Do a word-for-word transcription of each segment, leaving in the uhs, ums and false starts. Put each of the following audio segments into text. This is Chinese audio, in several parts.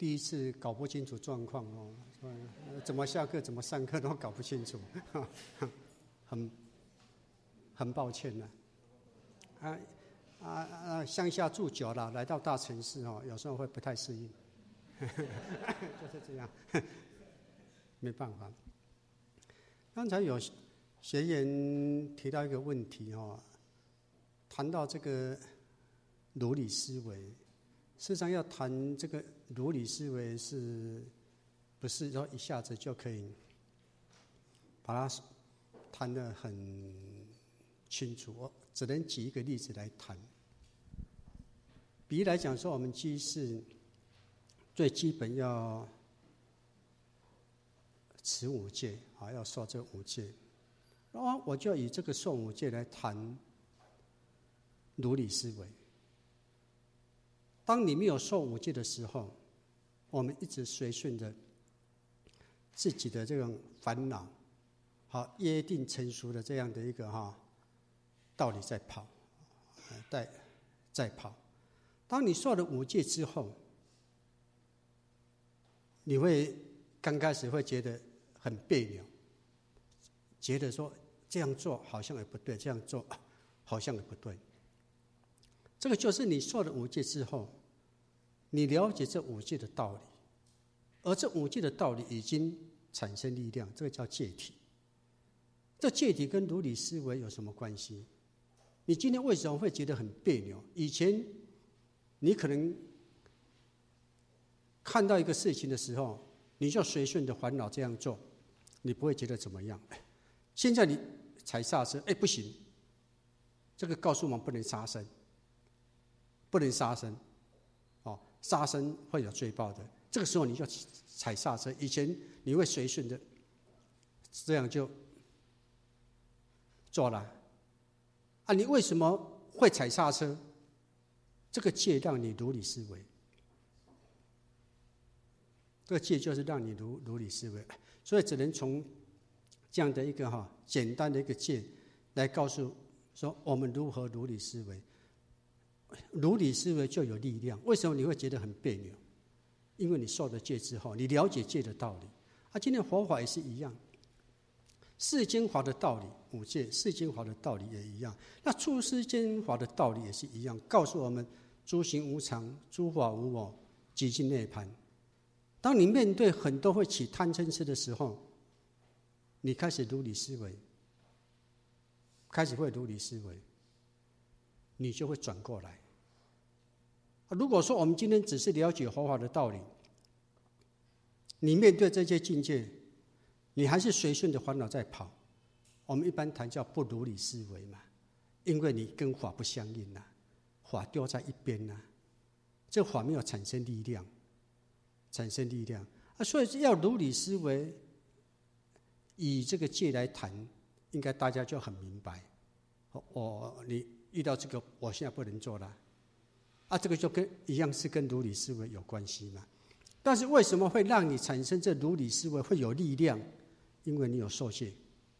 第一次搞不清楚状况哦，怎么下课怎么上课都搞不清楚，很很抱歉呢、啊。啊啊啊！乡下住久了，来到大城市哦，有时候会不太适应，就是这样，没办法。刚才有学员提到一个问题哦，谈到这个如理思维，事实上要谈这个如理思维是，不是说一下子就可以把它谈得很清楚？我只能举一个例子来谈。比喻来讲说，我们居士最基本要持五戒啊，要受这五戒。然后我就以这个受五戒来谈如理思维。当你没有受五戒的时候，我们一直随顺着自己的这种烦恼，好约定成熟的这样的一个哈道理在跑，在在跑。当你受了五戒之后，你会刚开始会觉得很别扭，觉得说这样做好像也不对，这样做好像也不对。这个就是你受了五戒之后，你了解这五戒的道理，而这五戒的道理已经产生力量，这个叫戒体。这戒体跟如理思维有什么关系？你今天为什么会觉得很别扭？以前你可能看到一个事情的时候，你就随顺着烦恼这样做，你不会觉得怎么样。现在你踩刹车，哎，不行，这个告诉我们不能杀生，不能杀生，哦，杀生会有罪报的。这个时候你就踩刹车，以前你会随顺的，这样就做了。啊，你为什么会踩刹车？这个戒让你如理思维，这个戒就是让你如如理思维，所以只能从这样的一个哈简单的一个戒来告诉说我们如何如理思维。如理思维就有力量。为什么你会觉得很别扭？因为你受了戒之后，你了解戒的道理。啊，今天佛法也是一样，世间法的道理，五戒世间法的道理也一样。那出世间法的道理也是一样，告诉我们诸行无常，诸法无我，即尽涅槃。当你面对很多会起贪嗔痴的时候，你开始如理思维，开始会如理思维，你就会转过来。如果说我们今天只是了解佛法的道理，你面对这些境界，你还是随顺着烦恼在跑，我们一般谈叫不如理思维嘛，因为你跟法不相应啊，法丢在一边啊，这法没有产生力量，产生力量啊，所以要如理思维，以这个戒来谈，应该大家就很明白。哦，你遇到这个，我现在不能做了，啊，这个就跟一样是跟如理思维有关系嘛。但是为什么会让你产生这如理思维会有力量？因为你有受戒。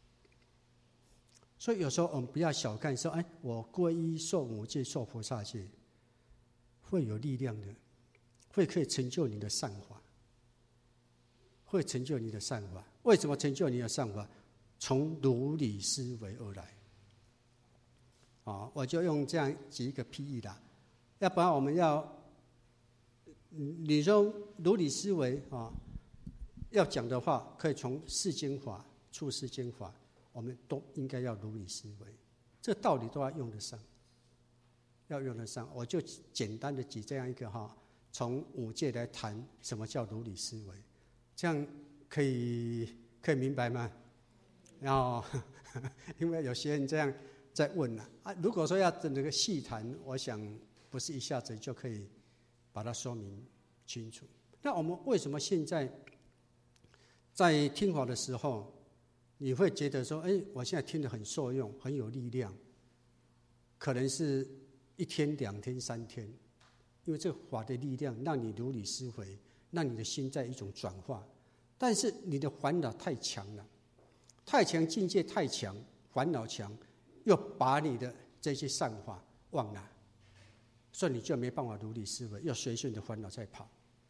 所以有时候我们不要小看说，哎，我皈依受五戒、受菩萨戒，会有力量的，会可以成就你的善法，会成就你的善法。为什么成就你的善法？从如理思维而来。啊，我就用这样举一个譬喻啦，要不然我们要，你说如理思维啊，要讲的话，可以从世间法、出世间法，我们都应该要如理思维，这道理都要用得上，要用得上。我就简单的举这样一个哈，从五戒来谈什么叫如理思维，这样可以可以明白吗？然后，因为有些人这样在问了啊，如果说要整个细谈，我想不是一下子就可以把它说明清楚。那我们为什么现在在听法的时候，你会觉得说，哎，我现在听得很受用，很有力量？可能是一天、两天、三天，因为这个法的力量让你如理思维，让你的心在一种转化。但是你的烦恼太强了，太强境界太强，烦恼强，又把你的这些善法忘了，所以你就没办法如理思维，又随顺着烦恼在跑。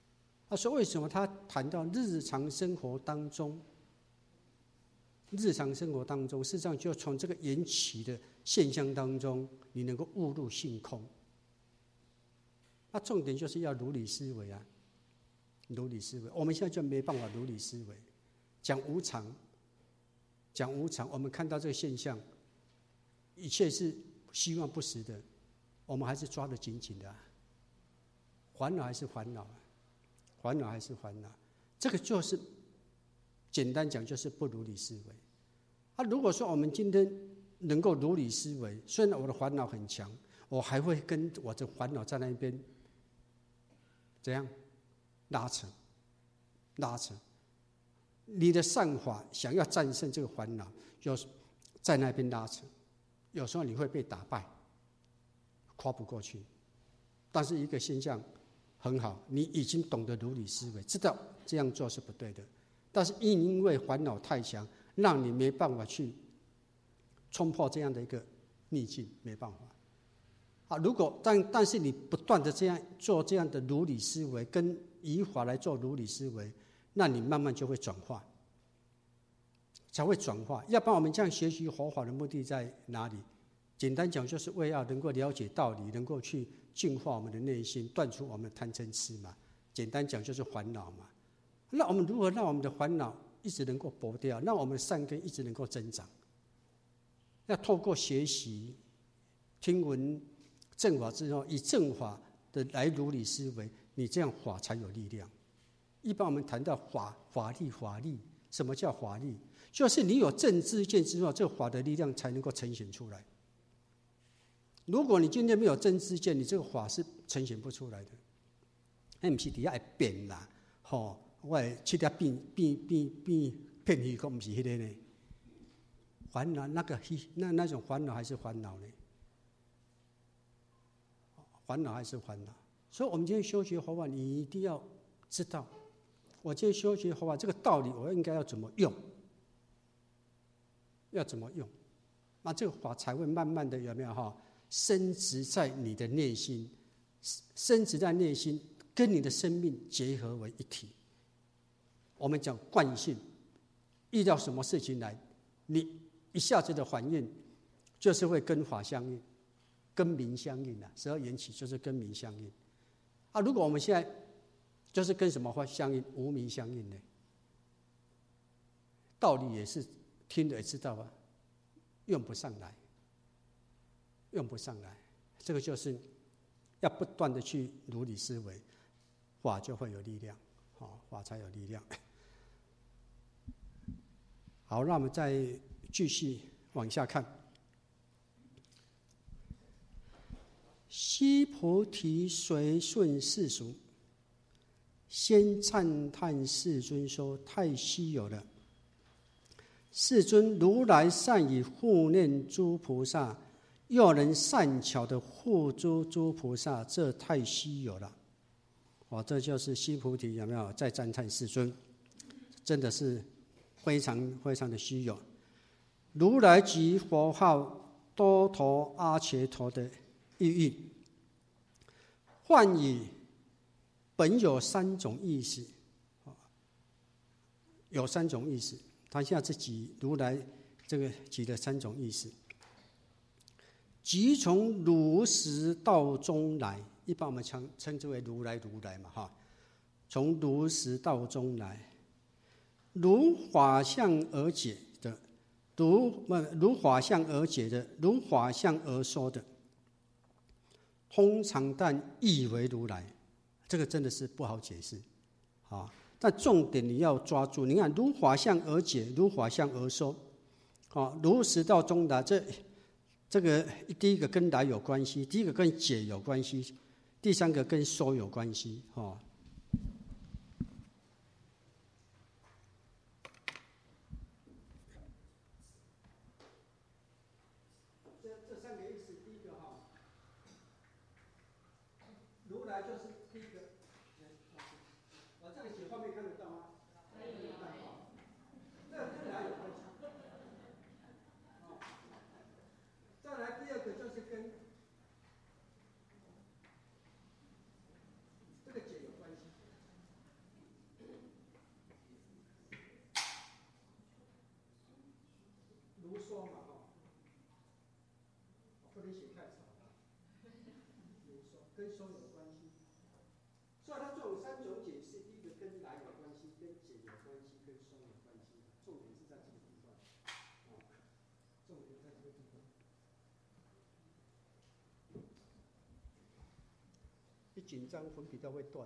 啊，所以为什么他谈到日常生活当中，日常生活当中，事实上就从这个缘起的现象当中，你能够悟入性空。那重点就是要如理思维啊，如理思维。我们现在就没办法如理思维，讲无常，讲无常，我们看到这个现象，一切是希望不实的，我们还是抓得紧紧的、啊，烦恼还是烦恼、啊，烦恼还是烦恼，这个就是简单讲就是不如理思维。啊，如果说我们今天能够如理思维，虽然我的烦恼很强，我还会跟我的烦恼在那边怎样拉扯，拉扯。你的善法想要战胜这个烦恼，就在那边拉扯，有时候你会被打败，跨不过去。但是一个现象很好，你已经懂得如理思维，知道这样做是不对的，但是因为烦恼太强，让你没办法去冲破这样的一个逆境，没办法。啊，如果但但是你不断的这样做这样的如理思维，跟以法来做如理思维，那你慢慢就会转化，才会转化。要不然我们这样学习佛法的目的在哪里？简单讲，就是为了能够了解道理，能够去净化我们的内心，断除我们的贪嗔痴嘛。简单讲就是烦恼嘛。那我们如何让我们的烦恼一直能够剥掉，让我们的善根一直能够增长？要透过学习、听闻正法之后，以正法的来如理思维，你这样法才有力量。一般我们谈到法、法力、法力，什么叫法力？就是你有正知见之后，这个法的力量才能够呈现出来。如果你今天没有正知见，你这个法是呈现不出来的。那不是底下会变啦，吼！我会去点变变变变骗虚空，不是迄个呢。烦恼那个那那种烦恼还是烦恼呢？烦恼还是烦恼。所以，我们今天修学佛法，你一定要知道，我今天修学佛法这个道理，我应该要怎么用？要怎么用？那这个法才会慢慢的有没有哈？深植在你的内心，深植在内心，跟你的生命结合为一体。我们讲惯性，遇到什么事情来，你一下子的反应，就是会跟法相应，跟名相应啊。十二缘起就是跟名相应啊。如果我们现在就是跟什么话相应？无名相应呢？道理也是听了也知道啊，用不上来。用不上来，这个就是要不断的去如理思维，法就会有力量，好，法才有力量。好，那我们再继续往下看。须菩提随顺世俗，先赞叹世尊说：“太稀有了！世尊如来善以护念诸菩萨。”又能善巧的护诸诸菩萨，这太稀有了。哦，这就是须菩提有没有在赞叹世尊？真的是非常非常的稀有。如来即佛号多头阿伽陀的意义，梵语本有三种意思，有三种意思。他现在是举如来这个举的三种意思。即从如实道中来，一般我们称称之为如来如来嘛，哈，从如实道中来，如法相而解的，如如法相而解的，如法相而说的，通常但意为如来，这个真的是不好解释，啊，但重点你要抓住。你看，如法相而解，如法相而说，啊，如实道中来，这。这个第一个跟来有关系，第一个跟解有关系，第三个跟说有关系，哦。这这三个意思，第一个哈，如来就是第一个，我这个写画面看得到吗？可以。这个跟来有关系。再来第二个就是跟这个解有关系。 不能写太长了，有收跟收有关系。所以它这种三种解释，第一个跟来有关系，跟解有关系，跟收有关系。重点是在这个地方，啊，重点在这个地方。一紧张，粉笔都会断。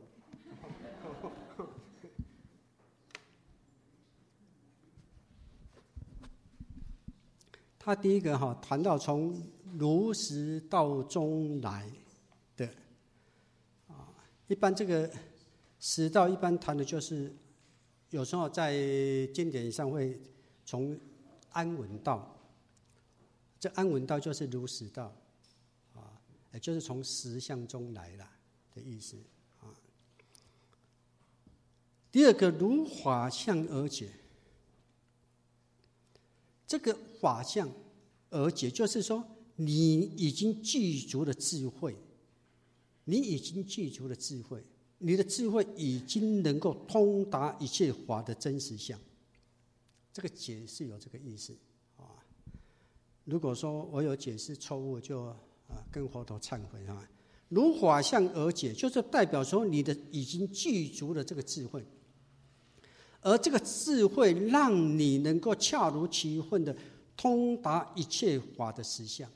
他第一个哈谈到从如实到中来的啊，一般这个实道一般谈的就是有时候在经典上会从安稳道，这安稳道就是如实道啊，也就是从实相中来了的意思啊。第二个如法相而解。这个法相而解，就是说你已经具足了智慧，你已经具足了智慧，你的智慧已经能够通达一切法的真实相。这个解是有这个意思啊。如果说我有解释错误，就啊跟佛陀忏悔啊。如法相而解，就是代表说你的已经具足了这个智慧。而这个智慧让你能够恰如其分的通达一切法的实相，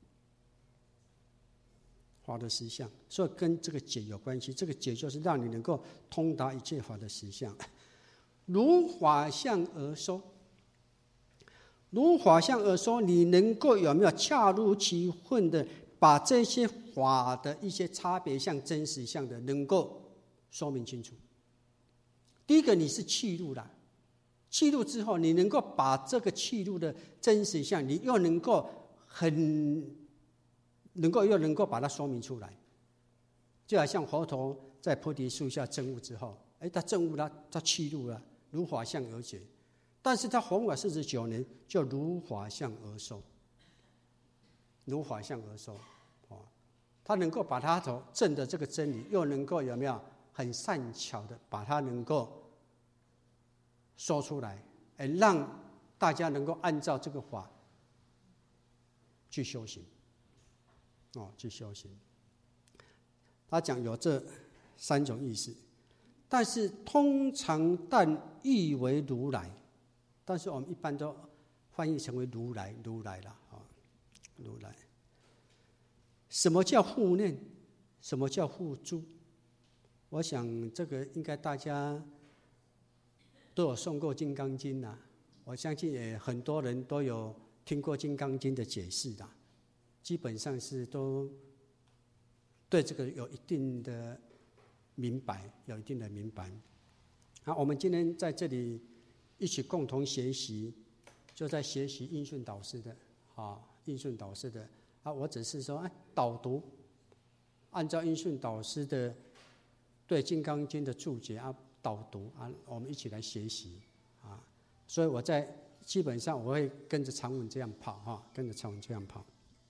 法的实相，所以跟这个解有关系。这个解就是让你能够通达一切法的实相，如法相而说，如法相而说，你能够有没有恰如其分的把这些法的一些差别相、真实相的能够说明清楚？第一个，你是契入了，契入之后，你能够把这个契入的真实相，你又能够很能够又能够把它说明出来。就好像佛陀在菩提树下证悟之后，哎，他证悟了，他契入了，如法相而解。但是他弘法四十九年，就如法相而收，如法相而收，哦，他能够把他所证的这个真理，又能够有没有很善巧的把它能够说出来，哎，让大家能够按照这个法去修行，哦，去修行。他讲有这三种意思，但是通常但译为如来，但是我们一般都翻译成为如来，如来了啊，如来。什么叫护念？什么叫护助？我想这个应该大家都有诵过《金刚经》啦，我相信也很多人都有听过《金刚经》的解释啦，基本上是都对这个有一定的明白，有一定的明白。好，我们今天在这里一起共同学习，就在学习印顺导师的啊，印顺导师的啊，我只是说哎导读，按照印顺导师的对《金刚经》的注解啊，导读啊，我们一起来学习啊。所以我在基本上我会跟着常文这样跑哈，跟着常文这样跑。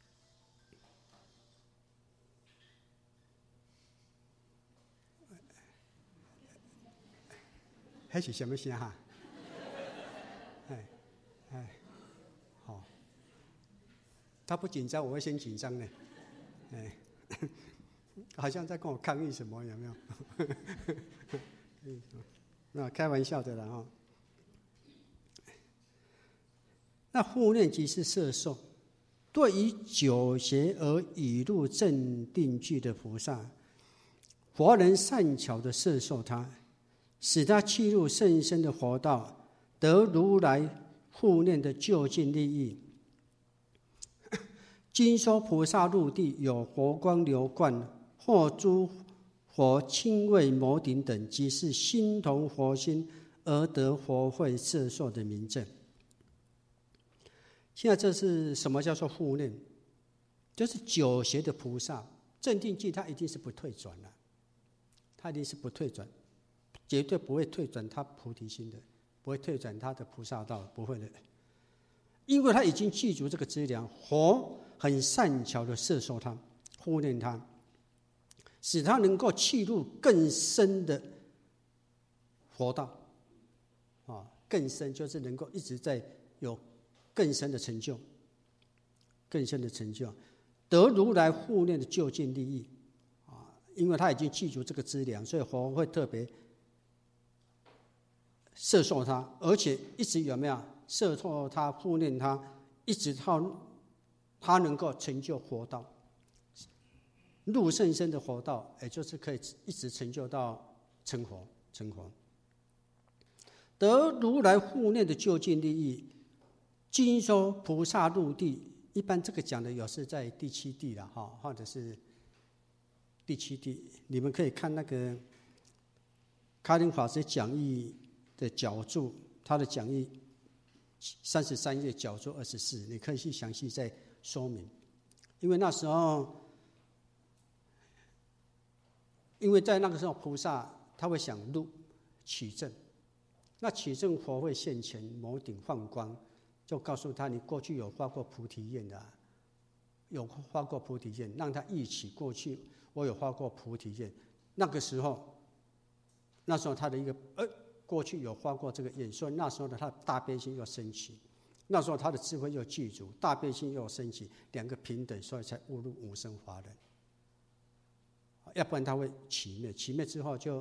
那是什么声哈？哎哎，好，他不紧张，我会先紧张呢。哎。好像在跟我抗议什么，有没有？那开玩笑的啦哈。那护念即是摄受，对于九邪而已入正定具的菩萨，佛能善巧的摄受他，使他契入甚深的佛道，得如来护念的究竟利益。经说菩萨入地，有佛光流贯，或诸佛亲卫摩顶等，即是心同佛心而得佛慧摄受的明证。现在这是什么叫做护念？就是九邪的菩萨正定具，他一定是不退转的，他一定是不退转，绝对不会退转他菩提心的，不会退转他的菩萨道，不会的，因为他已经具足这个资粮，佛很善巧的摄受他，护念他，使他能够契入更深的佛道啊，更深就是能够一直在有更深的成就，更深的成就。 得如来护念的究竟利益啊，因为他已经记住这个资粮，所以佛会特别摄受他，而且一直有没有摄受他、护念他，一直到他能够成就佛道，入甚深的佛道，也就是可以一直成就到成佛。成佛，得如来护念的究竟利益，经说菩萨入地。一般这个讲的有是在第七地了哈，或者是第七地，你们可以看那个开林法师讲义的角注，他的讲义三十三页角注二十四，你可以去详细再说明。因为那时候，因为在那个时候菩萨他会想入取证，那取证佛会现前某顶放光。就告诉他，你过去有发过菩提愿的、啊，有发过菩提愿，让他忆起过去我有发过菩提愿。那个时候，那时候他的一个呃，过去有发过这个愿，所以那时候的他的大悲心又升起，那时候他的智慧又具足，大悲心又升起，两个平等，所以才悟入无生法忍。要不然他会起灭，起灭之后就，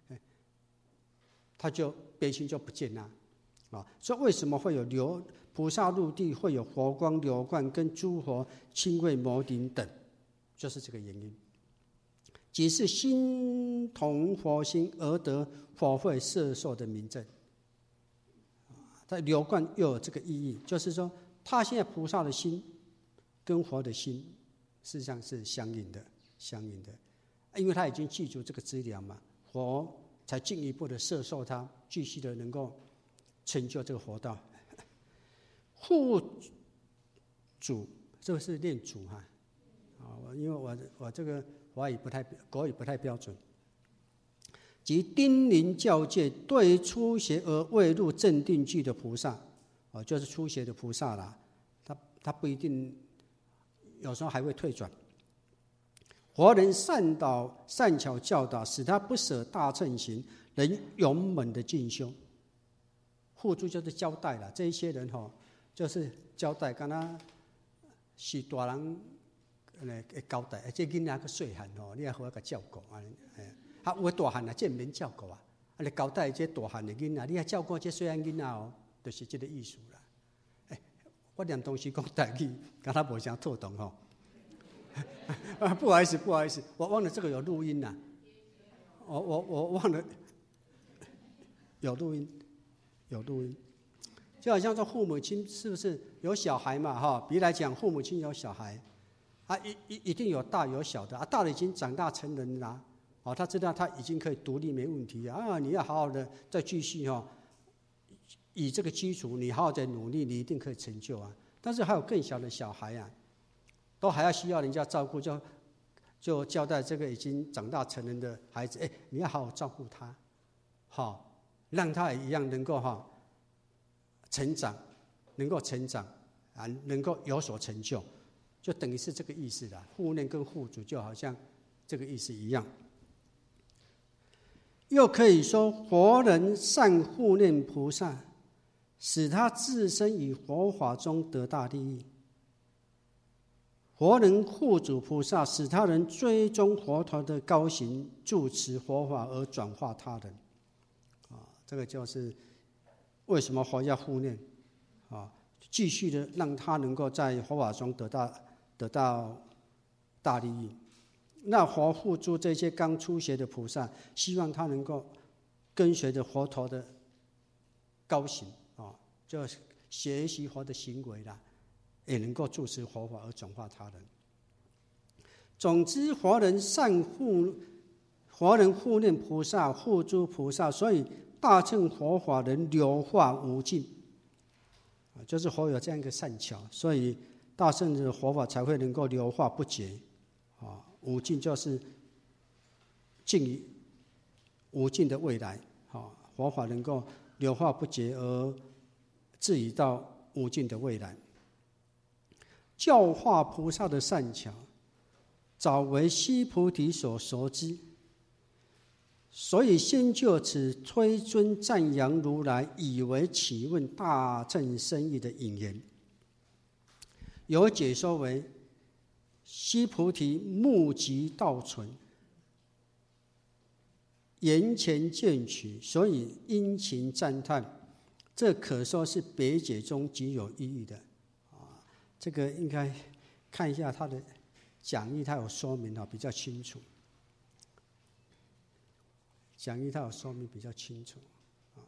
他就悲心就不见了。啊，所以为什么会有流菩萨入地，会有佛光流贯，跟诸佛亲卫摩顶等，就是这个原因。即是心同佛心而得佛会摄受的明证。在流贯又有这个意义，就是说，他现在菩萨的心跟佛的心事实上是相应的，相应的，因为他已经记住这个资粮嘛，佛才进一步的摄受他，继续的能够成就这个佛道。护主，这个是念主哈，啊，因为我我这个华语不太国语不太标准。即叮咛教诫，对初学而未入正定具的菩萨，哦，就是初学的菩萨啦，他他不一定，有时候还会退转。活人善导善巧教导，使他不舍大乘行，能勇猛的进修。护主就是交代了，这一些人吼，就是交代，敢若是大人诶会交代，这囡仔个细汉吼，你要好个照顾啊，哎，啊有个大汉啊，这免照顾啊，啊你交代这大汉的囡仔，你要照顾这细汉囡仔哦，就是这个意思啦。哎，我念东西讲台语，敢若无啥妥当吼。不好意思，不好意思，我忘了这个有录音啦，我我我忘了有录音。有录音，就好像说父母亲是不是有小孩嘛？哈，比如来讲，父母亲有小孩，啊，一一一定有大有小的啊，大的已经长大成人了，哦，他知道他已经可以独立没问题啊，啊，你要好好的再继续哈，以这个基础，你好好的努力，你一定可以成就啊。但是还有更小的小孩啊，都还要需要人家照顾，就就交代这个已经长大成人的孩子，哎，你要好好照顾他，好。让他也一样能够哈成长，能够成长啊，能够有所成就，就等于是这个意思啦。护念跟护主就好像这个意思一样。又可以说，活人善护念菩萨，使他自身于佛法中得大利益；活人护主菩萨，使他人追踪佛陀的高行，住持佛法而转化他人。这个就是为什么佛要护念啊，继续的让他能够在佛法中得到得到大利益。那佛护助这些刚初学的菩萨，希望他能够跟随着佛陀的高行啊，就学习佛的行为啦，也能够住持佛法而转化他人。总之，活人善护，活人护念菩萨，护诸菩萨，所以大乘佛法能流化无尽，就是佛有这样一个善巧，所以大乘的佛法才会能够流化不绝。啊，无尽就是尽于无尽的未来，啊，佛法能够流化不绝而至于到无尽的未来。教化菩萨的善巧，早为须菩提所熟知。所以先就此推尊赞扬如来，以为启问大乘深义的引言。有解说为： 须菩提目即道存，眼前见取，所以殷勤赞叹。这可说是别解中极有意义的啊！这个应该看一下他的讲义，他有说明啊，比较清楚。讲义他有说明比较清楚啊，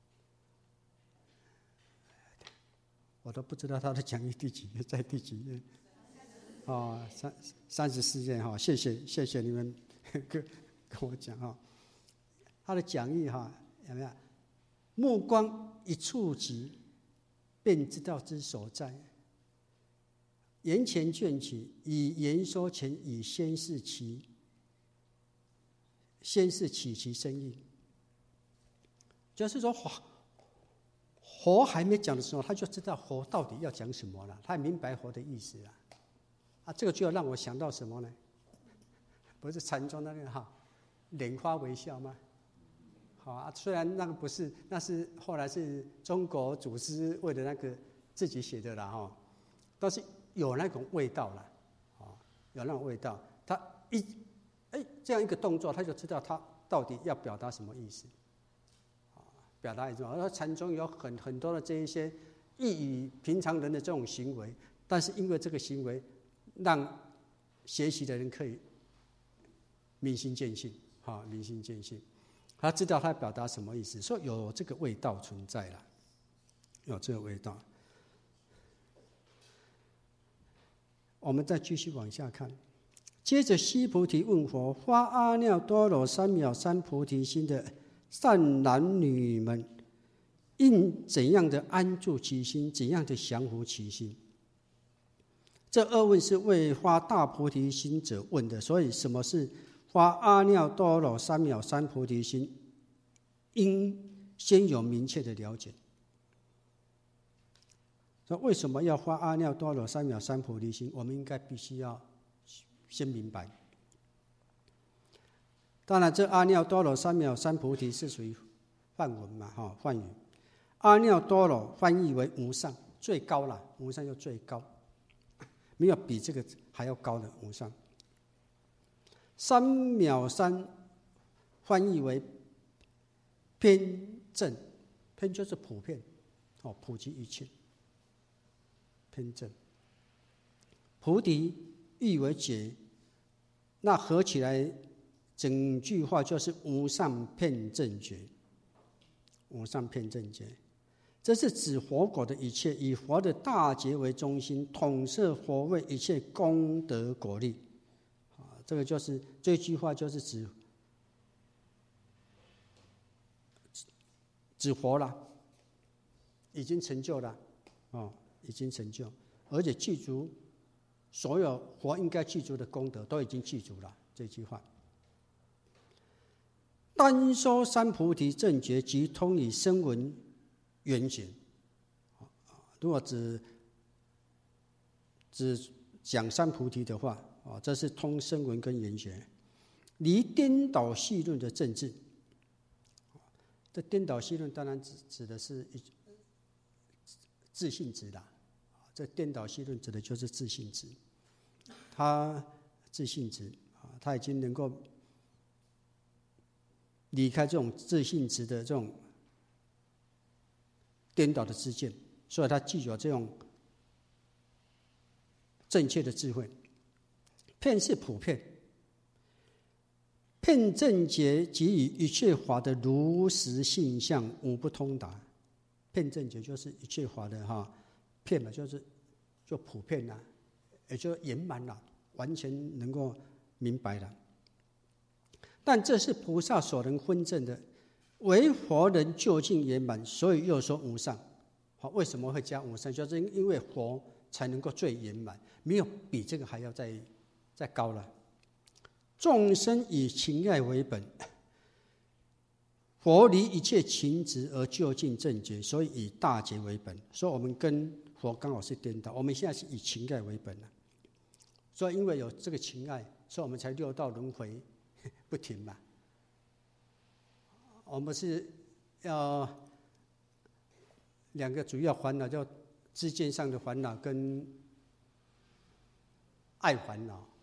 我都不知道他的讲义第几页，在第几页？哦，三三十四页哈，谢谢谢谢你们跟跟我讲哈，他的讲义哈有没有？目光一触及，便知道之所在。言前卷起，以言说前，以先是其先是起其生意。就是说佛佛还没讲的时候，他就知道佛到底要讲什么了，他明白佛的意思了。啊，这个就要让我想到什么呢？不是禅宗那个哈，拈花微笑吗？好啊，虽然那个不是，那是后来是中国祖师为了那个自己写的啦哈，但是有那种味道了，啊，有那种味道。他一哎这样一个动作，他就知道他到底要表达什么意思，啊，表达一种。而禅宗有很很多的这一些异于平常人的这种行为，但是因为这个行为，让学习的人可以明心见性，哈，明心见性。他知道他表达什么意思，所以有这个味道存在了，有这个味道。我们再继续往下看，接着须菩提问佛：发阿耨多罗三藐三菩提心的善男女们，应怎样的安住其心，怎样的降伏其心？这二问是为发大菩提心者问的，所以什么是发阿耨多罗三藐三菩提心，应先有明确的了解。说为什么要发阿耨多罗三藐三菩提心？我们应该必须要先明白。当然，这阿耨多罗三藐三菩提是属于梵文嘛，哈，梵语。阿耨多罗翻译为无上，最高了，无上就最高。没有比这个还要高的无上。三藐三翻译为偏正，偏就是普遍，哦，普及一切。偏正，菩提意为觉，那合起来整句话就是无上遍正觉。无上遍正觉。这是指佛果的一切，以佛的大觉为中心，统摄佛为一切功德果力。啊，这个就是这句话就是指指佛了，已经成就了，哦，已经成就，而且具足所有佛应该具足的功德都已经具足了。这句话，单说三菩提正觉，即通以声闻缘觉。如果只只讲三菩提的话，这是通声闻跟缘觉，离颠倒戏论的政治。这颠倒戏论当然指指的是一自性质啦。这颠倒戏论指的就是自性质，他自性质他已经能够离开这种自性质的这种颠倒的知见，所以他具有这种正确的智慧。遍是普遍，遍正觉即以一切法的如实性相无不通达。遍正觉就是一切法的哈，遍嘛就是就普遍了，也就圆满了，完全能够明白了。但这是菩萨所能分证的，唯佛能究竟圆满，所以又说无上。好，为什么会加无上？就是因为佛才能够最圆满，没有比这个还要再再高了。众生以情爱为本，佛离一切情执而究竟正觉，所以以大觉为本。所以我们跟佛刚好是颠倒，我们现在是以情爱为本了。所以因为有这个情爱，所以我们才六道轮回不停嘛。我们是要两个主要烦恼，叫知见上的烦恼跟爱烦恼。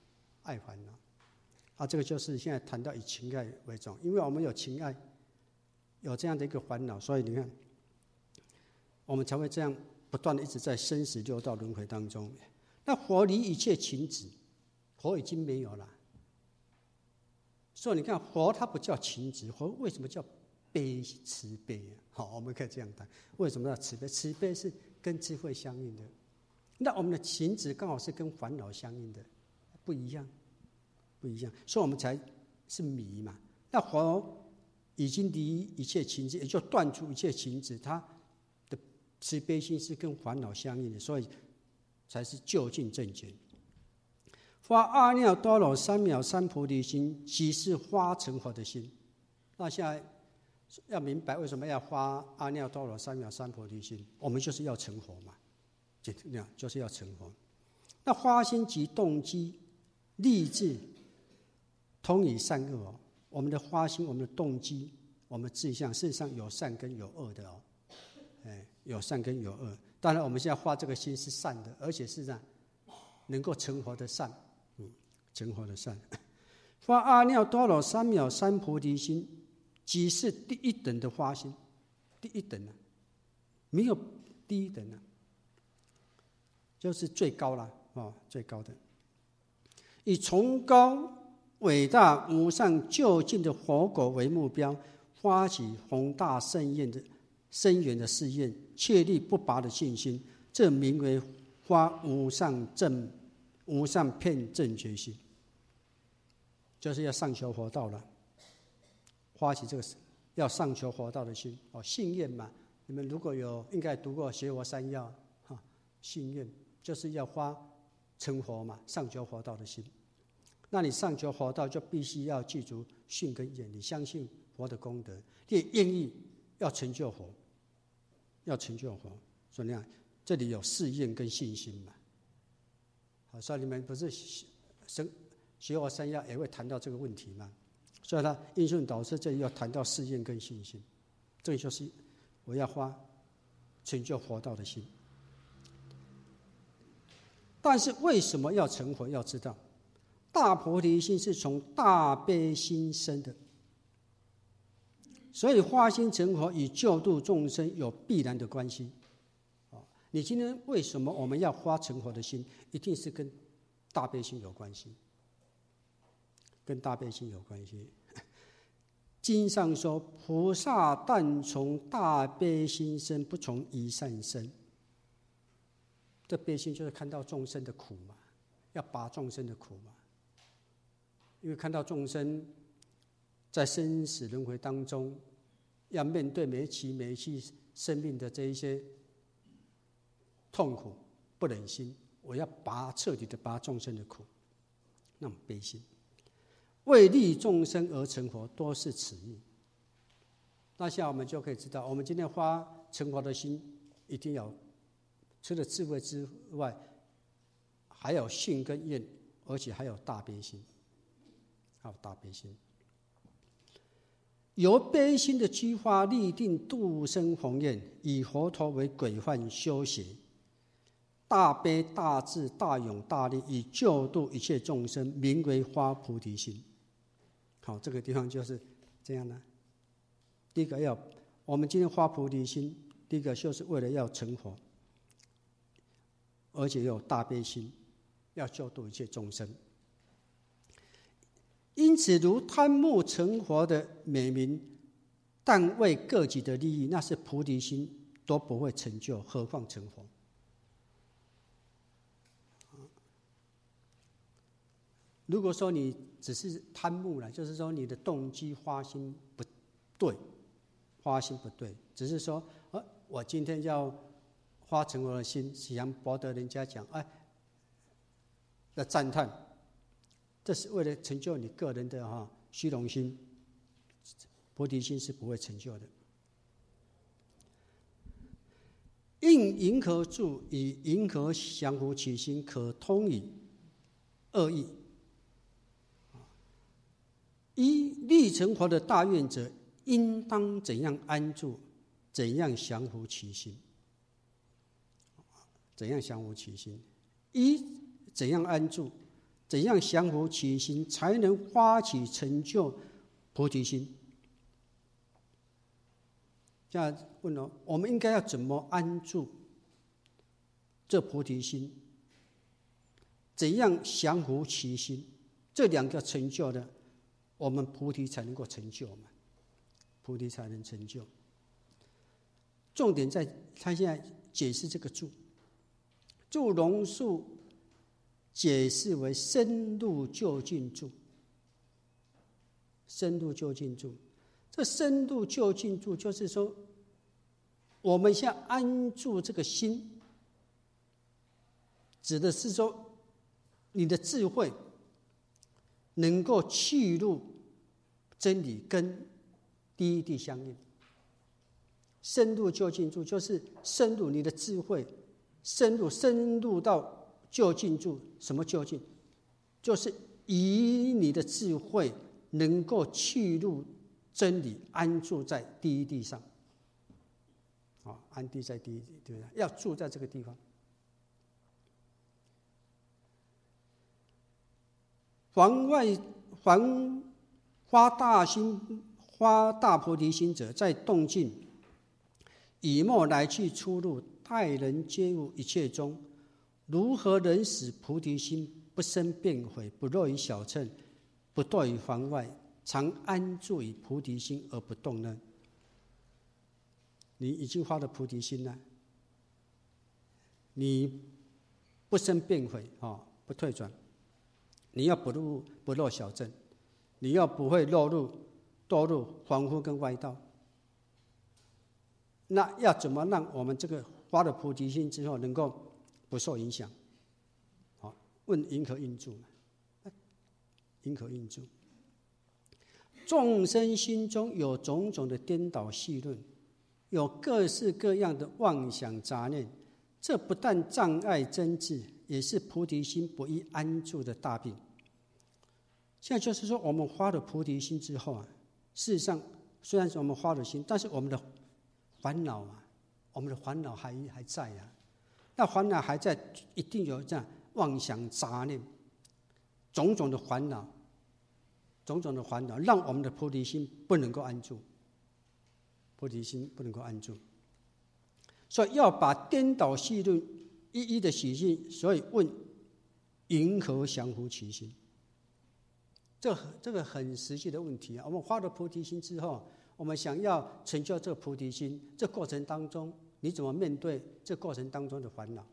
爱烦恼。啊，这个就是现在谈到以情爱为重，因为我们有情爱，有这样的一个烦恼，所以你看，我们才会这样不断的一直在生死六道轮回当中。那佛离一切情执，佛已经没有了。所以你看，佛它不叫情执，佛为什么叫悲慈悲啊？好，我们可以这样谈，为什么要慈悲？慈悲是跟智慧相应的，那我们的情执刚好是跟烦恼相应的，不一样。不一样，所以我们才是迷嘛。那佛已经离一切情执，也就断除一切情执，他的慈悲心是跟烦恼相应的，所以才是究竟正觉。发阿耨多罗三藐三菩提心，即是发成佛的心。那现在要明白为什么要发阿耨多罗三藐三菩提心，我们就是要成佛嘛，就这样，就是要成佛。那发心即动机、立志。通以善恶哦，我们的发心、我们的动机、我们的志向，事实上有善跟有恶的哦，哎，有善跟有恶。当然，我们现在发这个心是善的，而且是这样能够成佛的善，嗯，成佛的善。发阿耨多罗三藐三菩提心，即是第一等的发心，第一等啊，没有第一等啊，就是最高了哦，最高的，以崇高。伟大无上究竟的佛果为目标，发起宏大深远的深远的誓愿，确立不拔的信心，这名为发无上正无上遍正觉心，就是要上求佛道了。发起这个要上求佛道的心哦，信愿嘛。你们如果有应该读过《学佛三要》哈，信愿就是要发成佛嘛，上求佛道的心。那你上求佛道，就必须要记住信跟愿，你相信佛的功德，你也愿意要成就佛，要成就佛。所以你看，这里有誓愿跟信心嘛。好，所以你们不是学学佛三要也会谈到这个问题嘛？所以他印顺导师这里要谈到誓愿跟信心，这就是我要发成就佛道的心。但是为什么要成佛？要知道。大菩提心是从大悲心生的，所以发心成佛与救度众生有必然的关系。你今天为什么我们要发成佛的心？一定是跟大悲心有关系，跟大悲心有关系。经上说，菩萨但从大悲心生，不从一善生。这悲心就是看到众生的苦嘛，要拔众生的苦嘛。因为看到众生在生死轮回当中，要面对每一期每一期生命的这一些痛苦，不忍心，我要拔彻底的拔众生的苦，那么悲心，为利众生而成佛，多是此意。那现在我们就可以知道，我们今天发成佛的心，一定要除了智慧之外，还有信跟愿，而且还有大悲心。还有大悲心，由悲心的激发，立定度生宏愿，以佛陀为规范修学，大悲大智大勇大力，以救度一切众生，名为发菩提心。好，这个地方就是这样的。第一个要，我们今天发菩提心，第一个就是为了要成佛，而且有大悲心，要救度一切众生。因此，如贪慕成佛的美名，但为各己的利益，那是菩提心都不会成就，何况成佛？如果说你只是贪慕了，就是说你的动机发心不对，发心不对，只是说，呃，我今天要发成佛的心，想博得人家讲，哎，的赞叹。这是为了成就你个人的哈虚荣心，菩提心是不会成就的。应迎合住，以迎合降伏起心，可通以二义。一立成佛的大愿者，应当怎样安住？怎样降伏起心？怎样降伏起心？一怎样安住？ 怎样降伏起心，才能发起成就菩提心？这样问了，我们应该要怎么安住这菩提心？怎样降伏起心？这两个成就的，我们菩提才能够成就嘛，菩提才能成就。重点在他现在解释这个住，住龙树解释为深入究竟住，深入究竟住。这深入究竟住，就是说，我们现在安住这个心，指的是说，你的智慧能够契入真理，跟第一谛相应。深入究竟住，就是深入你的智慧，深入深入到究竟住。什么究竟？就是以你的智慧能够契入真理，安住在第一谛上。啊，安定在第一谛，对不对？要住在这个地方。凡外凡发大心、发大菩提心者，在动静以末来去出入，待人接物一切中，如何能使菩提心不生变毁，不落于小乘，不堕于凡外，常安住于菩提心而不动呢？你已经发了菩提心了，你不生变毁，不退转，你要不入不落小乘，你要不会落入堕入凡夫跟外道。那要怎么让我们这个发了菩提心之后能够不受影响？好，问因何应住？因何应住？众生心中有种种的颠倒戏论，有各式各样的妄想杂念，这不但障碍真智，也是菩提心不易安住的大病。现在就是说，我们发了菩提心之后啊，事实上虽然是我们发了心，但是我们的烦恼啊，我们的烦恼还还在啊。那烦恼还在，一定有这样妄想杂念，种种的烦恼，种种的烦恼，让我们的菩提心不能够安住，菩提心不能够安住。所以要把颠倒戏论一一的洗净。所以问云何降伏其心？这这个很实际的问题啊。我们发了菩提心之后，我们想要成就这个菩提心，这过程当中，你怎么面对这过程当中的烦恼？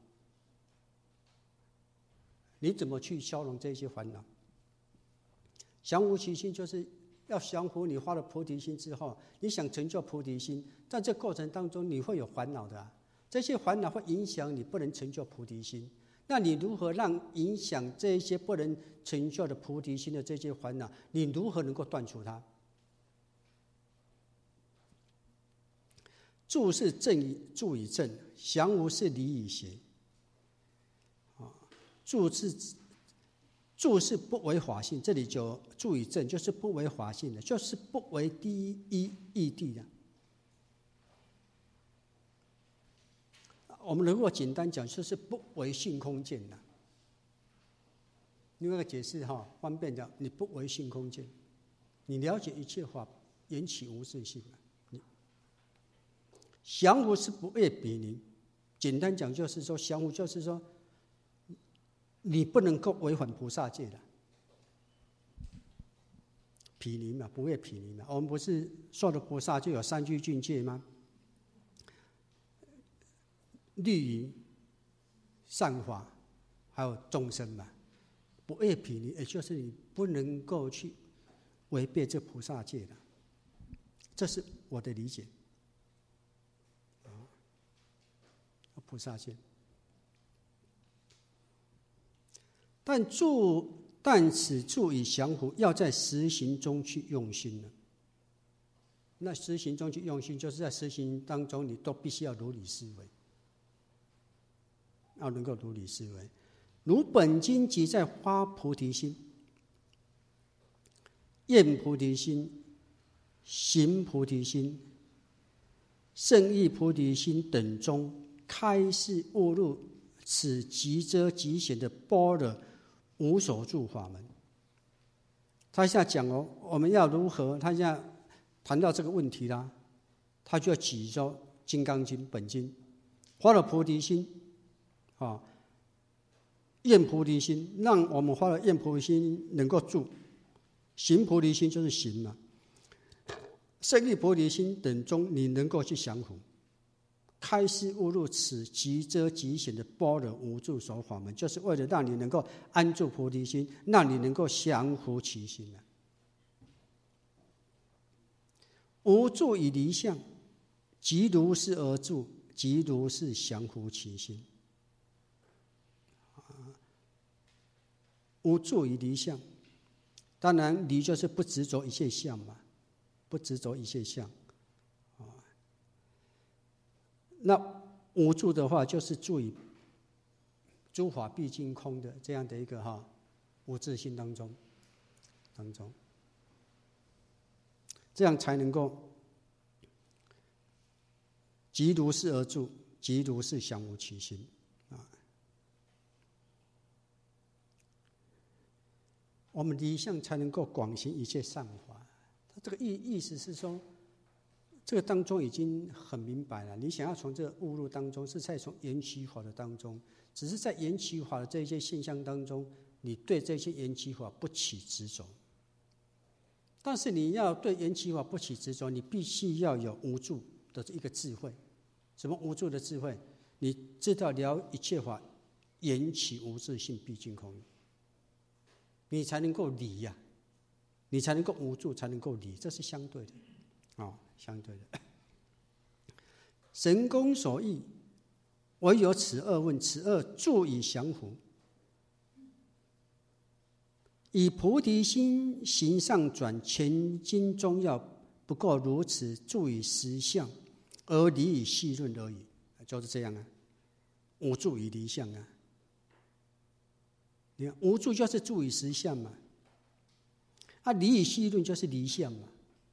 你怎么去消融这些烦恼？降伏其心，就是要降伏你发了菩提心之后，你想成就菩提心，在这过程当中你会有烦恼的啊，这些烦恼会影响你不能成就菩提心。那你如何让影响这些不能成就的菩提心的这些烦恼，你如何能够断除它？住是正以住以正，降伏是离以邪。住是住是不为法性，这里就住以正，就是不为法性的，就是不为第一义谛的。我们如果简单讲，就是不为性空见的。另外一个解释哈，方便讲，你不为性空见，你了解一切法缘起无自性。降伏是不越比邻，简单讲就是说，降伏就是说，你不能够违反菩萨戒的。毗邻嘛，不越毗邻嘛。我们不是说的菩萨就有三具境界吗？律仪、善法，还有众生嘛。不越毗邻，也就是你不能够去违背这菩萨戒的。这是我的理解。菩萨戒，但住但此住以降伏，要在实行中去用心了。那实行中去用心，就是在实行当中，你都必须要如理思维，要能够如理思维。如本经即在发菩提心、愿菩提心、行菩提心、胜意菩提心等中，开示悟入此极遮极显的般若无所住法门。他现在讲哦，我们要如何？他现在谈到这个问题啦，他就要举着《金刚经》本经，发了菩提心，啊，愿菩提心，让我们发了愿菩提心能够住，行菩提心就是行嘛，胜利菩提心等中，你能够去降伏，开示悟入此即遮即显的般若无住手法门，就是为了让你能够安住菩提心，让你能够降伏其心啊。无住以离相，即如是而住，即如是降伏其心。无住以离相，当然离就是不执着一切相嘛，不执着一切相。那无住的话，就是住于诸法毕竟空的这样的一个哈无自性当中，当中，这样才能够即如是而住，即如是降伏其心啊。我们离相才能够广行一切善法。他这个意意思是说，这个当中已经很明白了。你想要从这个悟入当中，是在从缘起法的当中，只是在缘起法的这些现象当中，你对这些缘起法不起执着。但是你要对缘起法不起执着，你必须要有无住的一个智慧。什么无住的智慧？你知道了一切法缘起无自性毕竟空，你才能够离呀、啊，你才能够无住，才能够离，这是相对的，哦，相对的。神功所忆，唯有此二问，此二助以降伏。以菩提心行上转，全经中要不过如此，助以实相，而离以细论而已，就是这样啊。无住以离相啊，你看无住就是助以实相嘛，啊离以细论就是离相嘛，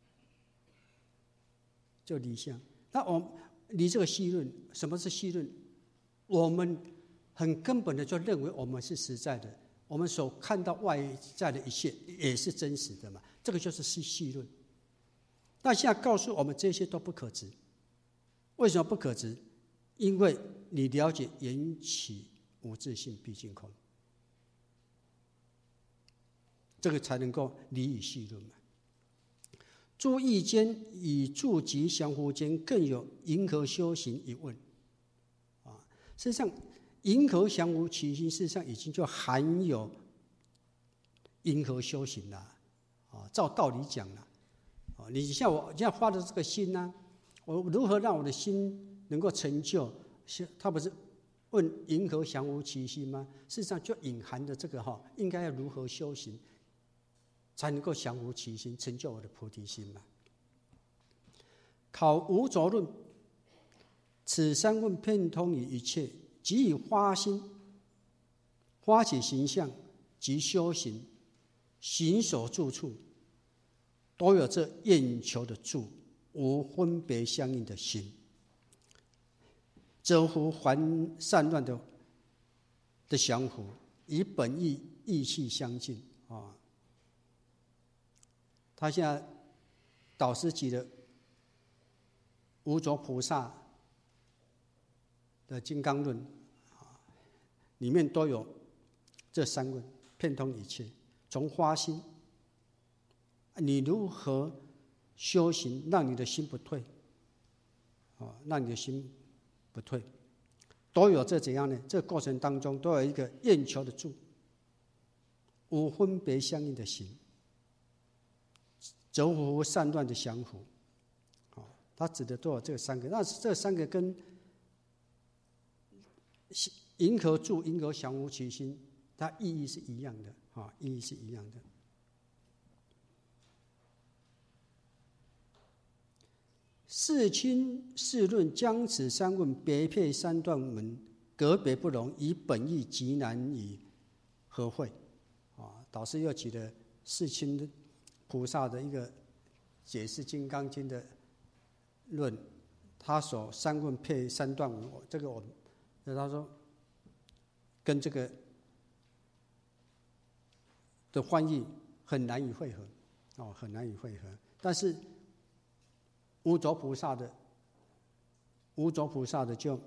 就离相。那我离这个细论，什么是细论？我们很根本的就认为我们是实在的，我们所看到外在的一切也是真实的嘛，这个就是细论。那现在告诉我们这些都不可知，为什么不可知？因为你了解缘起无自性毕竟空，这个才能够离以细论嘛。诸义间以住及降伏间，更有银河修行一问啊。事实上，银河降伏其心，事实上已经就含有银河修行了啊。照道理讲了啊，你像我现在发的这个心呢、啊，我如何让我的心能够成就？他不是问银河降伏其心吗？事实上就隐含的这个哈，应该要如何修行，才能够降伏其心，成就我的菩提心嘛？考无着论，此三问遍通于一切，即以花心、发起形象及修行，行所住处，都有这愿求的住，无分别相应的心。则乎还散乱的的降伏，以本意意气相近啊。他现在导师举的无着菩萨的金刚论啊，里面都有这三问，遍通一切。从发心，你如何修行，让你的心不退啊？让你的心不退，都有这怎样呢？这个过程当中都有一个愿求的住，无分别相应的行，则无散乱的降伏。啊，他指的都有这三个，那这三个跟银河住、银河降伏其心，它意义是一样的啊，意义是一样的。世亲世论将此三问别配三段文，隔别不容，以本意极难以合会。啊，导师又举了世亲菩萨的一个解释《金刚经》的论，他所三问配三段文，这个我，他说跟这个的翻译很难以汇合，哦，很难以汇合。但是无着菩萨的，无着菩萨的就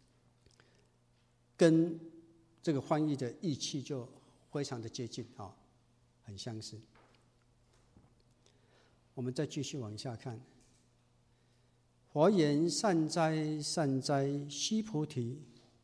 跟这个翻译的意气就非常的接近啊、哦，很相似。我们再继续往下看。佛言：善哉，善哉，须菩提！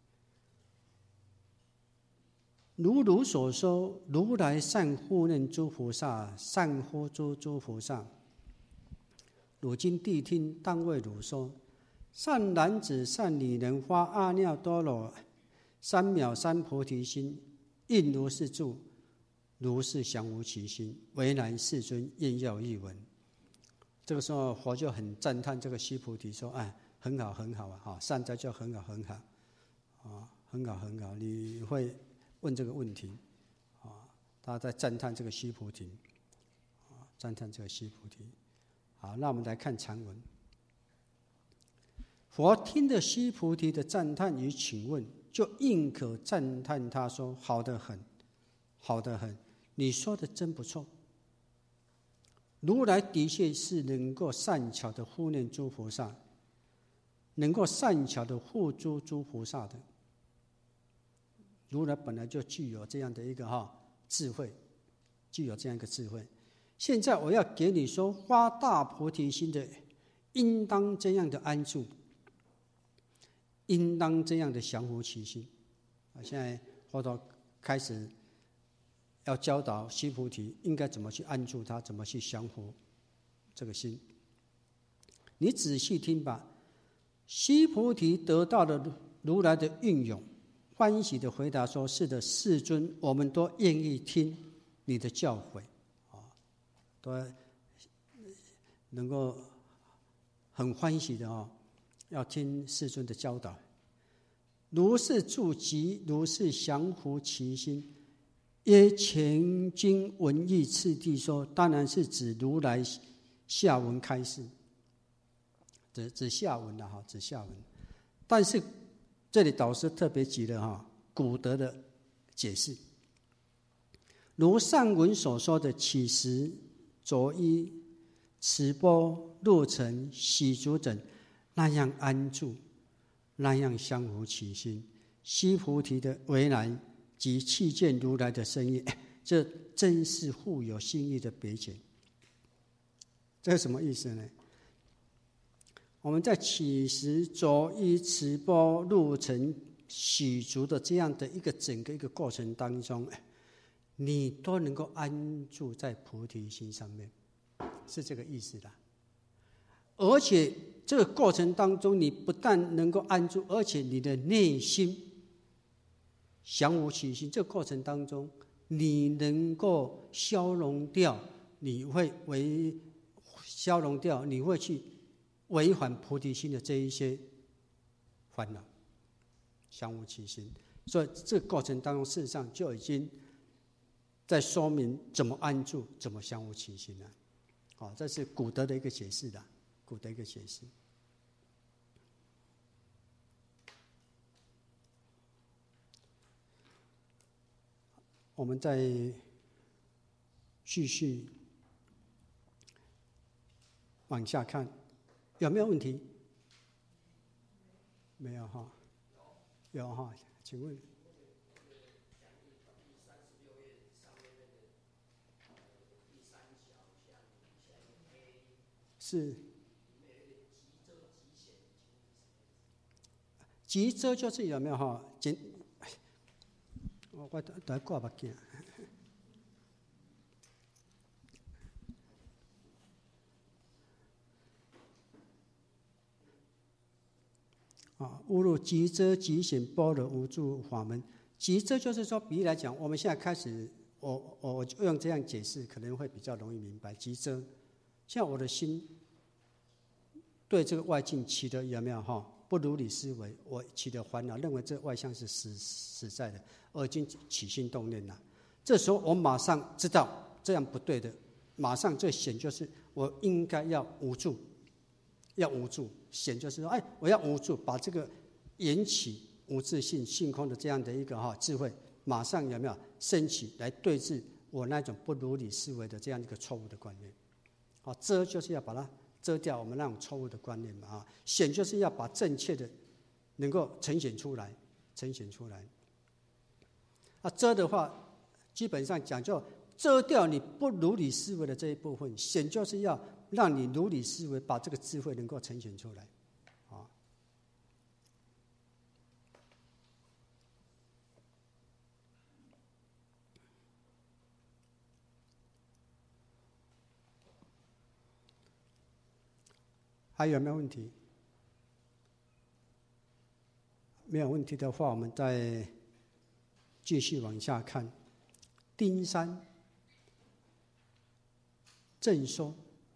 如汝所说，如来善护念诸菩萨，善护诸诸菩萨。汝今谛听，当为汝说。善男子，善女人，发阿耨多罗三藐三菩提心，应如是住，如是降伏其心。唯然世尊，愿要一闻。这个时候，佛就很赞叹这个须菩提，说：“哎，很好，很好啊！善哉就很好，很好啊，很好，很好。你会问这个问题啊？”他在赞叹这个须菩提啊，赞叹这个须菩提。好，那我们来看禅文。佛听着须菩提的赞叹与请问，就应可赞叹他说：“好得很，好得很，你说的真不错。如来的确是能够善巧的护念诸菩萨，能够善巧的护诸诸菩萨的。如来本来就具有这样的一个哈智慧，具有这样一个智慧。现在我要给你说，发大菩提心的，应当这样的安住，应当这样的降伏其心。啊，现在佛陀开始要教导须菩提应该怎么去安住它，怎么去降伏这个心。你仔细听吧。须菩提得到了如来的应允，欢喜的回答说：“是的，世尊，我们都愿意听你的教诲，啊，都能够很欢喜的啊，要听世尊的教导。如是住即如是降伏其心。”耶前经文义次第说，当然是指如来下文开示，指指下文了哈，指下文。但是这里导师特别举了哈古德的解释，如上文所说的起时、着衣、持钵、入尘、洗足等，那样安住，那样降伏其心。须菩提的为难及气见如来的身意，这真是富有心意的别解。这是什么意思呢？我们在起时、着衣、持钵、入尘、洗足的这样的一个整个一个过程当中，你都能够安住在菩提心上面，是这个意思的。而且这个过程当中，你不但能够安住，而且你的内心降伏其心，这个过程当中，你能够消融掉，你会为消融掉，你会去违反菩提心的这一些烦恼，降伏其心。所以这个过程当中，事实上就已经在说明怎么安住，怎么降伏其心了。好，这是古德的一个解释的，古德一个解释。我们再继续往下看，有没有问题？没有哈，有哈，请问。是。急遮就是有没有哈？简我我来挂目镜。啊，误入急遮急显般若无住法门。急遮就是说，比喻来讲，我们现在开始，我我我就用这样解释，可能会比较容易明白。急遮，像我的心对这个外境起的有没有哈？不如理思维，我起的烦恼，认为这外相是实实在的，我已经起心动念了。这时候我马上知道这样不对的，马上最显就是我应该要无住，要无住。显就是说，哎，我要无住，把这个缘起无自性性空的这样的一个哈智慧，马上有没有升起来对治我那种不如理思维的这样一个错误的观念。啊，遮就是要把它遮掉我们那种错误的观念嘛啊，显就是要把正确的能够呈现出来，呈现出来。啊，遮的话，基本上讲究遮掉你不如理思维的这一部分，显就是要让你如理思维，把这个智慧能够呈现出来。啊，还有没有问题？没有问题的话，我们再继续往下看。丁三正说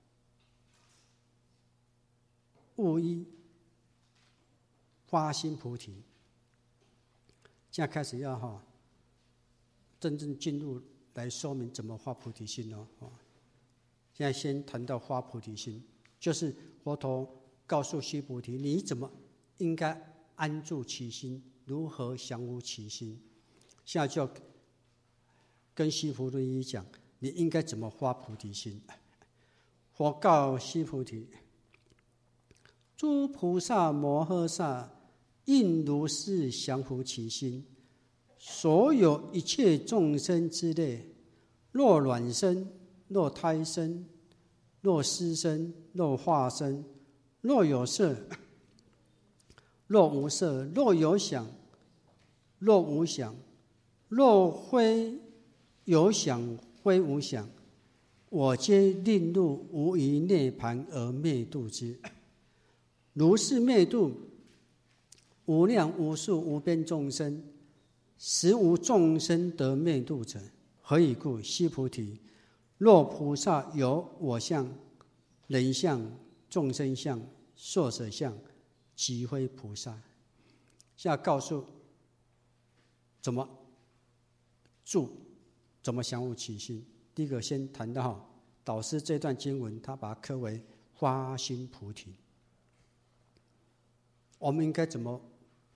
悟一发心菩提，现在开始要哈真正进入来说明怎么发菩提心哦。现在先谈到发菩提心，就是佛陀告诉须菩提，你怎么应该安住其心，如何降伏其心。现在就要跟须菩提讲，你应该怎么发菩提心。佛告须菩提：诸菩萨摩诃萨应如是降伏其心。所有一切众生之类，若卵生，若胎生，若湿生，若化生，若有色，若无色，若有想，若无想，若非有想，非无想，我皆令入无余涅盘而灭度之。如是灭度无量无数无边众生，实无众生得灭度者。何以故？须菩提，若菩萨有我相、人相、众生相、寿者相，即非菩萨。现在告诉怎么住，怎么降伏其心。第一个先谈到导师这段经文，他把它刻为发心菩提。我们应该怎么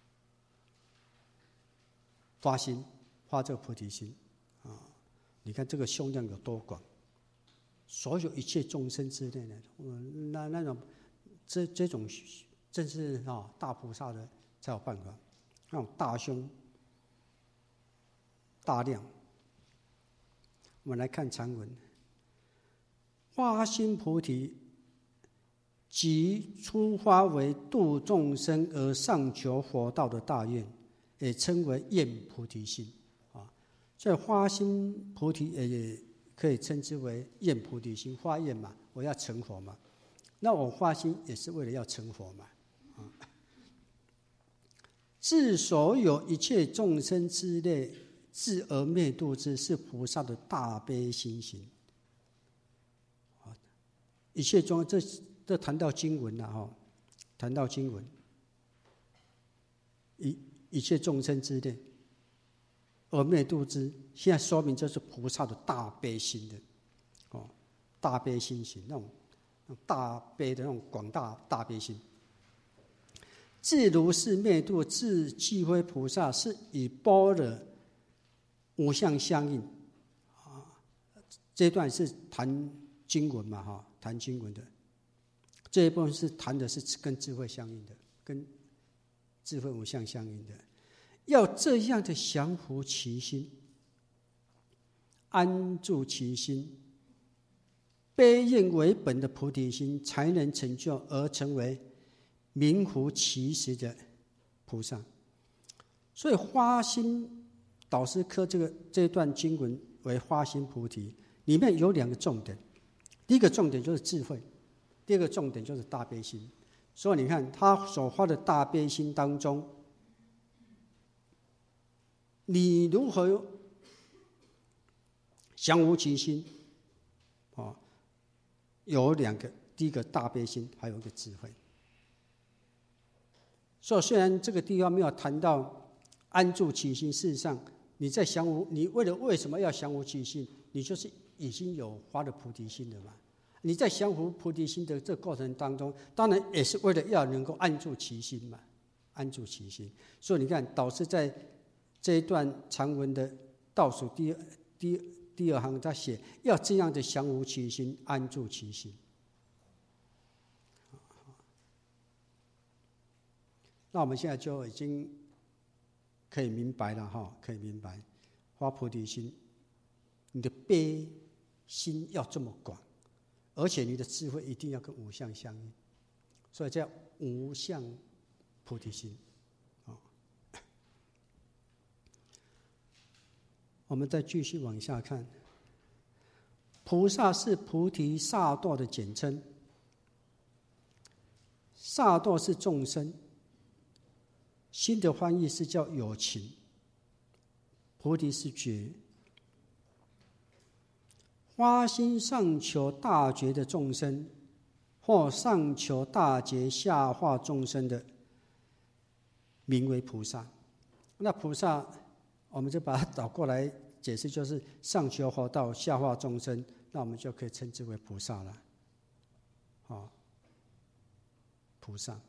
发心，发这个菩提心啊？你看这个胸量有多广，所有一切众生之内的，那那种这这种正是啊大菩萨的才有办法，那种大胸大量。我们来看禅文，发心菩提，即出发为度众生而上求佛道的大愿，也称为愿菩提心啊。所以发心菩提也可以称之为愿菩提心，发愿嘛，我要成佛嘛，那我发心也是为了要成佛嘛啊。至所有一切众生之类，至而灭度之，是菩萨的大悲心行。一切众这这谈到经文了哈，谈到经文，一一切众生之类而灭度之，现在说明这是菩萨的大悲心的哦，大悲心行，那种大悲的那种广大大悲心。自如是灭度，自即非菩萨，是以般若无相相应啊。这段是谈经文嘛哈，谈经文的这一部分是谈的是跟智慧相应的，跟智慧无相相应的。要这样的降伏其心，安住其心，悲愿为本的菩提心，才能成就而成为名副其实的菩萨。所以发心，导师刻这个这段经文为发心菩提，里面有两个重点。第一个重点就是智慧，第二个重点就是大悲心。所以你看他所发的大悲心当中，你如何降伏其心啊？有两个，第一个大悲心，还有一个智慧。所以虽然这个地方没有谈到安住其心，事实上你在降伏，你为了为什么要降伏其心？你就是已经有发了菩提心的嘛。你在降伏菩提心的这个过程当中，当然也是为了要能够安住其心嘛，安住其心。所以你看，导师在这一段长文的倒数第第第二行他写要这样的降伏其心，安住其心。那我们现在就已经可以明白了哈，可以明白发菩提心，你的悲心要这么广，而且你的智慧一定要跟无相相应，所以叫无相菩提心。我们再继续往下看，菩萨是菩提萨埵的简称，萨埵是众生，新的翻译是叫有情，菩提是觉。发心上求大觉的众生，或上求大觉下化众生的，名为菩萨。那菩萨我们就把它倒过来解释，就是上求佛道，下化众生，那我们就可以称之为菩萨了。好，菩萨，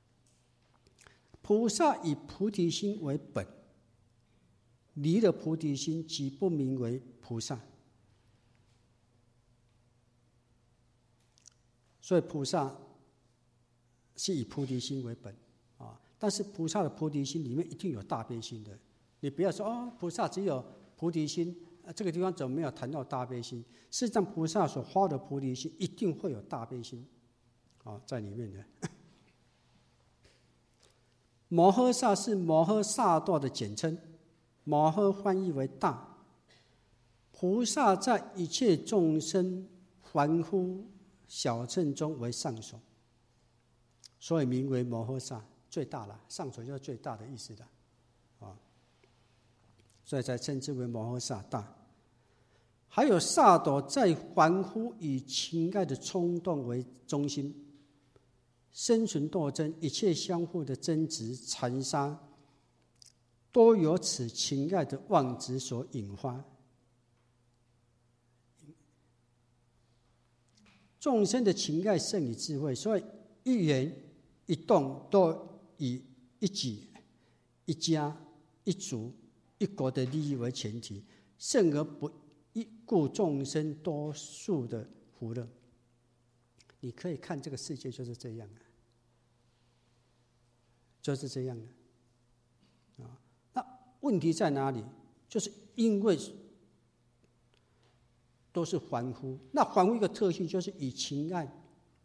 菩萨以菩提心为本，离了菩提心，即不名为菩萨。所以菩萨是以菩提心为本啊，但是菩萨的菩提心里面一定有大悲心的。你不要说哦，菩萨只有菩提心，啊、这个地方怎么没有谈到大悲心？事实上，菩萨所发的菩提心一定会有大悲心，啊，在里面的。摩诃萨是摩诃萨埵的简称，摩诃翻译为大。菩萨在一切众生凡夫小乘中为上首，所以名为摩诃萨，最大了。上首就是最大的意思的，啊，所以才称之为摩诃萨大。还有萨埵在凡夫以情爱的冲动为中心，生存斗争，一切相互的争执残杀，都由此情爱的妄执所引发。众生的情爱胜于智慧，所以一言一动都以一己、一家、一族、一国的利益为前提，胜而不顾众生多数的福乐。你可以看这个世界就是这样的，就是这样的啊。那问题在哪里？就是因为都是凡夫，那凡夫一个特性就是以情爱、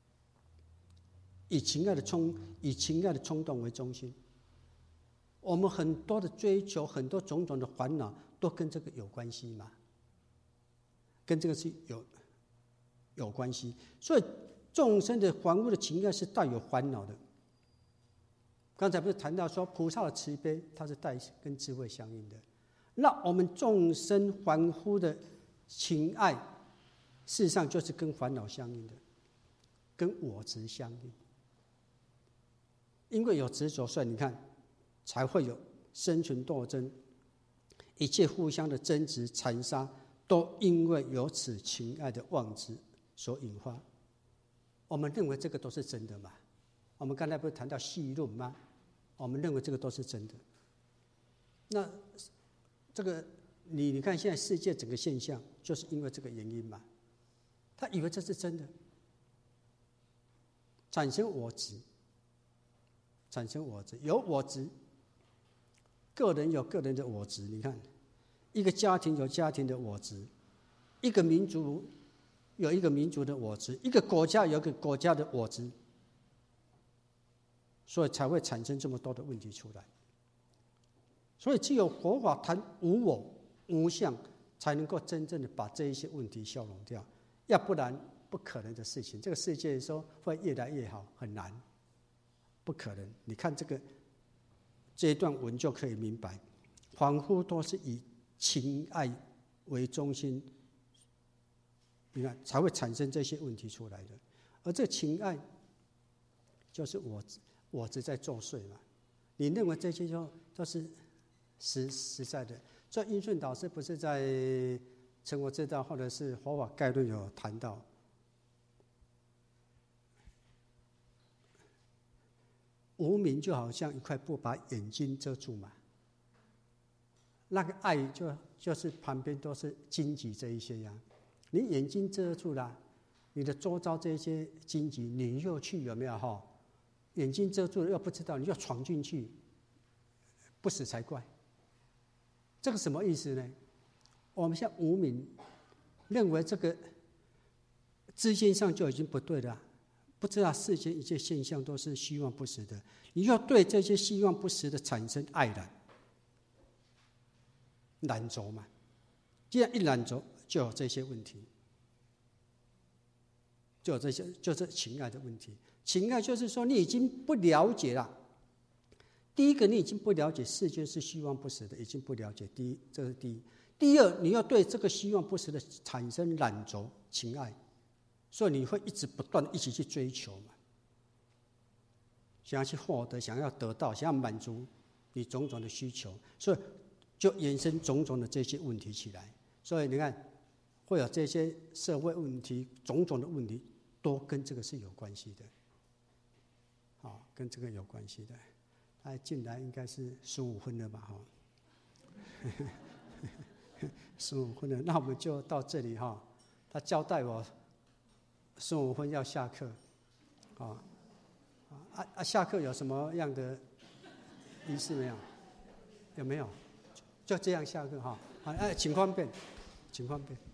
以情爱的冲、以情爱的冲动为中心。我们很多的追求，很多种种的烦恼，都跟这个有关系嘛，跟这个是有有关系。所以众生的凡夫的情爱是带有烦恼的。刚才不是谈到说，菩萨的慈悲，它是带跟智慧相应的。那我们众生凡夫的情爱，事实上就是跟烦恼相应的，跟我执相应。因为有执着，所以你看，才会有生存斗争，一切互相的争执残杀，都因为有此情爱的妄执所引发。我们认为这个都是真的嘛？我们刚才不是谈到戏论吗？我们认为这个都是真的。那这个你你看现在世界整个现象，就是因为这个原因嘛。他以为这是真的，产生我执，产生我执，有我执，个人有个人的我执。你看，一个家庭有家庭的我执，一个民族有一个民族的我执，一个国家有一个国家的我执，所以才会产生这么多的问题出来。所以只有佛法谈无我无相，才能够真正的把这一些问题消融掉，要不然不可能的事情。这个世界说会越来越好，很难，不可能。你看这个这一段文就可以明白，凡夫都是以情爱为中心，你看才会产生这些问题出来的。而这情爱就是我我执在作祟嘛。你认为这些就都是实实在的？所以英顺导师不是在《成佛之道》或者是《佛法概论》有谈到，无明就好像一块布把眼睛遮住嘛。 那个爱就就是旁边都是荆棘这一些呀、啊。你眼睛遮住了，你的周遭这些荆棘，你又去有没有哈？眼睛遮住了又不知道，你又闯进去，不死才怪。这个什么意思呢？我们现在无明认为这个知见上就已经不对了，不知道世间一切现象都是虚妄不实的，你要对这些虚妄不实的产生爱染，染着嘛。既然一染着，就有这些问题，就有这些，就是情爱的问题。情爱就是说，你已经不了解了。第一个，你已经不了解世间是虚妄不实的，已经不了解。第一，这是第一。第二，你要对这个虚妄不实的产生染着情爱，所以你会一直不断的一起去追求嘛，想要去获得，想要得到，想要满足你种种的需求，所以就衍生种种的这些问题起来。所以你看，会有这些社会问题，种种的问题，都跟这个是有关系的，好，跟这个有关系的。他进来应该是十五分了吧？哈，十五分了，那我们就到这里哈。他交代我十五分要下课，啊啊啊！下课有什么样的仪式没有？有没有？就这样下课哈。哎，请方便，请方便。